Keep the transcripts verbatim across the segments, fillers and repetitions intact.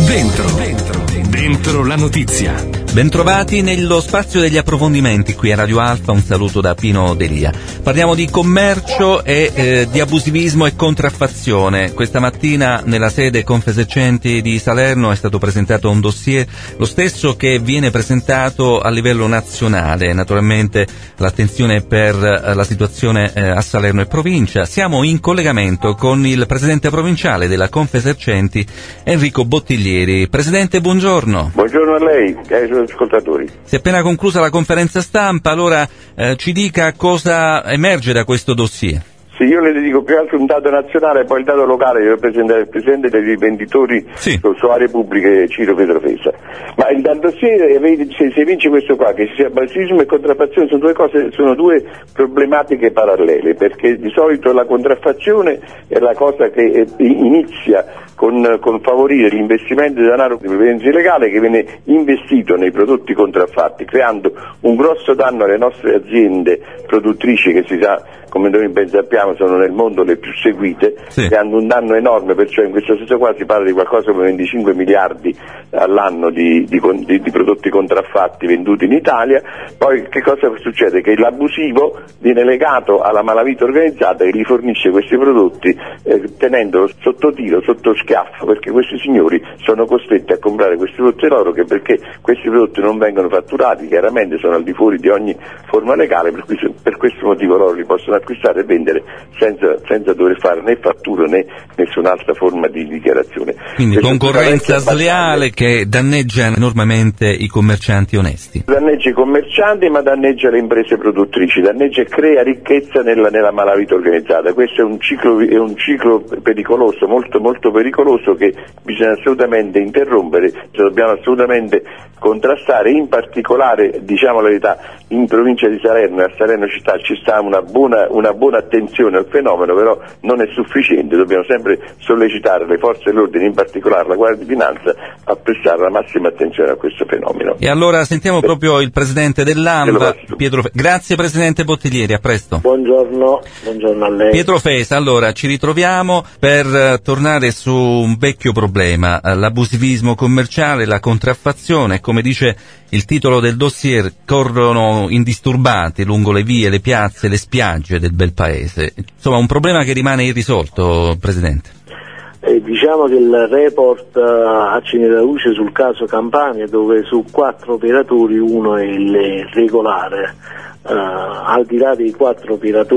Dentro, dentro, dentro la notizia. Bentrovati nello spazio degli approfondimenti qui a Radio Alfa, un saluto da Pino Delia. Parliamo di commercio e eh, di abusivismo e contraffazione. Questa mattina nella sede Confesercenti di Salerno è stato presentato un dossier, lo stesso che viene presentato a livello nazionale. Naturalmente l'attenzione per eh, la situazione eh, a Salerno e provincia. Siamo in collegamento con il presidente provinciale della Confesercenti, Enrico Bottiglieri. Presidente, buongiorno. Buongiorno a lei e ai suoi ascoltatori. Si è appena conclusa la conferenza stampa, allora eh, ci dica cosa emerge da questo dossier. Sì, io le dico più altro un dato nazionale e poi il dato locale che rappresenta il presidente dei venditori sì. su aree pubbliche Ciro Pietrofesa. Ma il dal dossier, se, se vince questo qua, che sia abusivismo e contraffazione, sono due cose, sono due problematiche parallele, perché di solito la contraffazione è la cosa che eh, inizia con, con favorire l'investimento di denaro di provenienza illegale che viene investito nei prodotti contraffatti, creando un grosso danno alle nostre aziende produttrici che si sa, come noi ben sappiamo, sono nel mondo le più seguite, sì. che hanno un danno enorme, perciò in questo senso qua si parla di qualcosa come venticinque miliardi all'anno di, di, di, di prodotti contraffatti venduti in Italia. Poi che cosa succede? Che l'abusivo viene legato alla malavita organizzata che gli fornisce questi prodotti eh, tenendolo sotto tiro, sotto schiaffo, perché questi signori sono costretti a comprare questi prodotti loro, che perché questi prodotti non vengono fatturati, chiaramente sono al di fuori di ogni forma legale, per, cui, per questo motivo loro li possono acquistare e vendere senza, senza dover fare né fattura né nessun'altra forma di dichiarazione. Quindi Questo concorrenza sleale che danneggia enormemente i commercianti onesti. Danneggia i commercianti, ma danneggia le imprese produttrici, danneggia e crea ricchezza nella, nella malavita organizzata. Questo è un ciclo, è un ciclo pericoloso, molto molto pericoloso, che bisogna assolutamente interrompere, dobbiamo assolutamente contrastare. In particolare, diciamo la verità, in provincia di Salerno e a Salerno città ci sta una buona, una buona attenzione al fenomeno, però non è sufficiente, dobbiamo sempre sollecitare le forze dell'ordine, in particolare la Guardia di Finanza, a prestare la massima attenzione a questo fenomeno. E allora sentiamo Beh, proprio il presidente dell'ANVA, Pietro Fesa. Grazie presidente Bottiglieri, a presto. Buongiorno, buongiorno a lei. Pietro Fesa, allora ci ritroviamo per uh, tornare su un vecchio problema, uh, l'abusivismo commerciale, la contraffazione. Come dice il titolo del dossier, corrono indisturbati lungo le vie, le piazze, le spiagge del bel paese. Insomma, un problema che rimane irrisolto, presidente. Eh, diciamo che il report uh, accende la luce sul caso Campania, dove su quattro operatori uno è il regolare. Uh, al di là dei quattro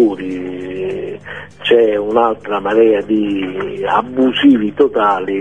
operatori c'è un'altra marea di abusivi totali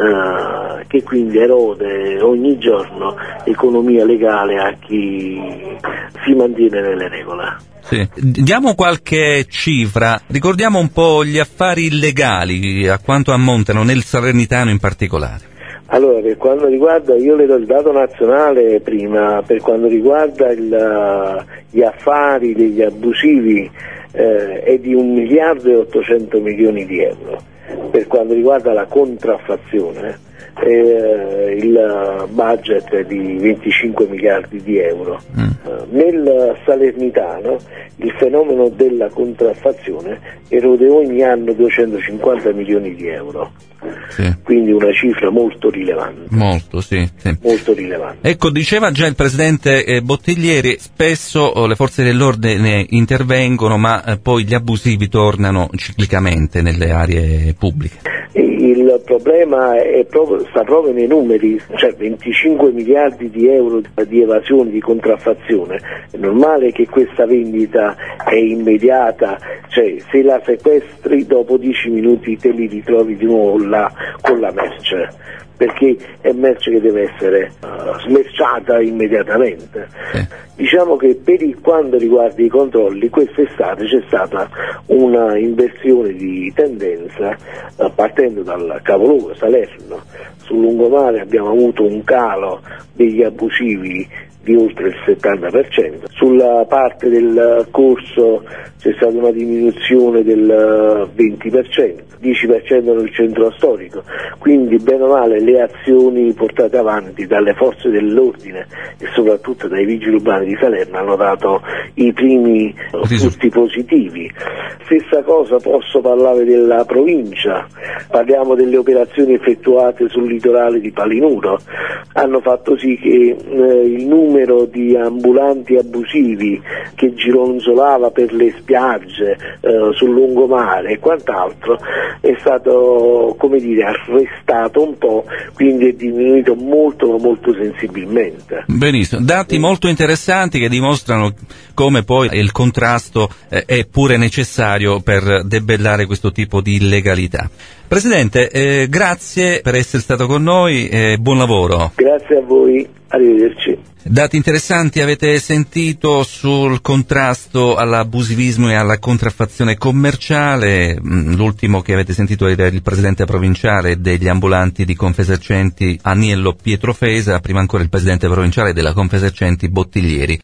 uh, che quindi erode ogni giorno economia legale a chi si mantiene nelle regole. Sì. Diamo qualche cifra, ricordiamo un po' gli affari illegali, a quanto ammontano nel salernitano in particolare. Allora, per quanto riguarda, io le do il dato nazionale prima, per quanto riguarda il, gli affari degli abusivi eh, è di un miliardo e ottocento milioni di euro. Per quanto riguarda la contraffazione eh, il budget è di venticinque miliardi di euro. Mm. Uh, nel Salernitano il fenomeno della contraffazione erode ogni anno duecentocinquanta milioni di euro. Sì. Quindi una cifra molto rilevante. Molto, sì, sì. Molto rilevante. Ecco, diceva già il presidente eh, Bottiglieri, spesso oh, le forze dell'ordine intervengono, ma eh, poi gli abusivi tornano ciclicamente nelle aree pubbliche. Il problema è proprio, sta proprio nei numeri, cioè venticinque miliardi di euro di evasione, di contraffazione. È normale che questa vendita è immediata, cioè se la sequestri dopo dieci minuti te li ritrovi di nuovo là con la merce, perché è merce che deve essere uh, smerciata immediatamente. Eh. Diciamo che per il quanto riguarda i controlli, quest'estate c'è stata una inversione di tendenza uh, partendo dal capoluogo Salerno. Sul lungomare abbiamo avuto un calo degli abusivi di oltre il settanta per cento. Sulla parte del corso c'è stata una diminuzione del venti per cento, dieci per cento nel centro storico, quindi bene o male le azioni portate avanti dalle forze dell'ordine e soprattutto dai vigili urbani di Salerno hanno dato i primi frutti positivi. Stessa cosa posso parlare della provincia, parliamo delle operazioni effettuate sul litorale di Palinuro, hanno fatto sì che eh, il numero di ambulanti abusivi che gironzolava per le spiagge, eh, sul lungomare e quant'altro è stato, come dire, arrestato un po', quindi è diminuito molto molto sensibilmente. Benissimo, dati molto interessanti che dimostrano come poi il contrasto eh, è pure necessario per debellare questo tipo di illegalità. Presidente, eh, grazie per essere stato con noi e buon lavoro. Grazie a voi, arrivederci. Dati interessanti avete sentito sul contrasto all'abusivismo e alla contraffazione commerciale. L'ultimo che avete sentito era il presidente provinciale degli ambulanti di Confesercenti Aniello Pietrofesa, prima ancora il presidente provinciale della Confesercenti Bottiglieri.